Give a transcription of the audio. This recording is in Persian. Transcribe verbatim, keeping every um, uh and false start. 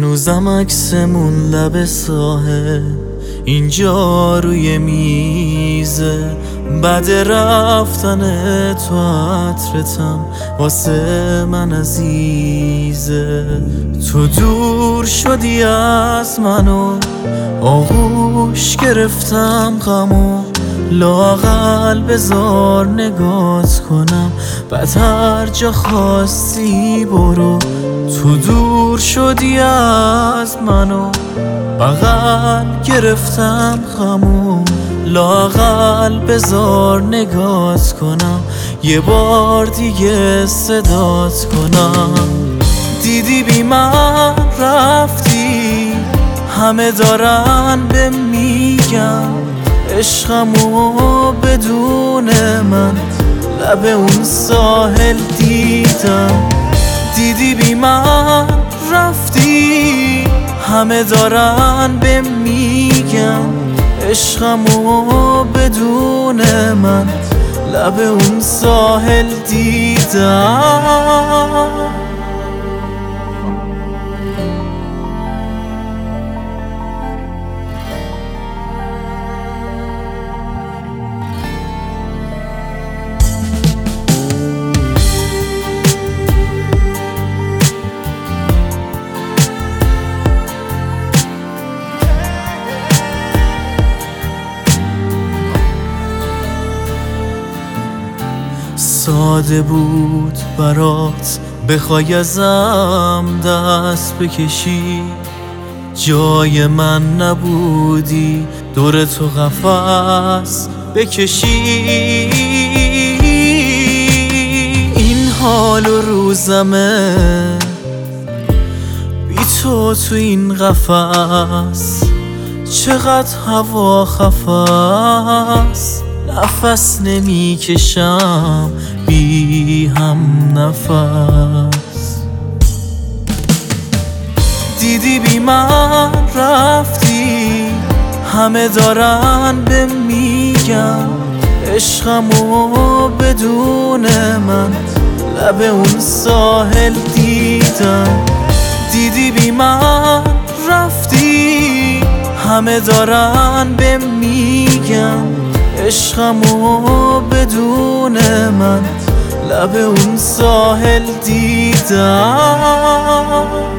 هنوزم عکسمون لب ساحل اینجا روی میزه، بعد رفتن تو عطرتم واسه من عزیزه. تو دور شدی از منو، آغوش گرفتم غمو، لااقل بذار نگات کنم، بعد هر جا خواستی برو. تو دور شدی از منو، بغل گرفتم غمو، لااقل بذار نگات کنم، یه بار دیگه صدات کنم. دیدی بی من رفتی، همه دارن به میگن عشقمو بدون من لب اون ساحل دیدم. دیدی بی من رفتی، همه دارن به میگن عشقمو بدون من لب اون ساحل دیدم. ساده بود برات بخوای ازم دست بکشی، جای من نبودی دور تو قفس بکشی. این حال و روزمه بی تو تو این قفس، چقدر هوا خفاست، نفس نمی کشم بی هم نفس. دیدی بی من رفتی، همه دارن به میگن عشقمو بدون من لب اون ساحل دیدم. دیدی بی من رفتی، همه دارن به میگن عشقمو بدون من لب اون ساحل دیدم.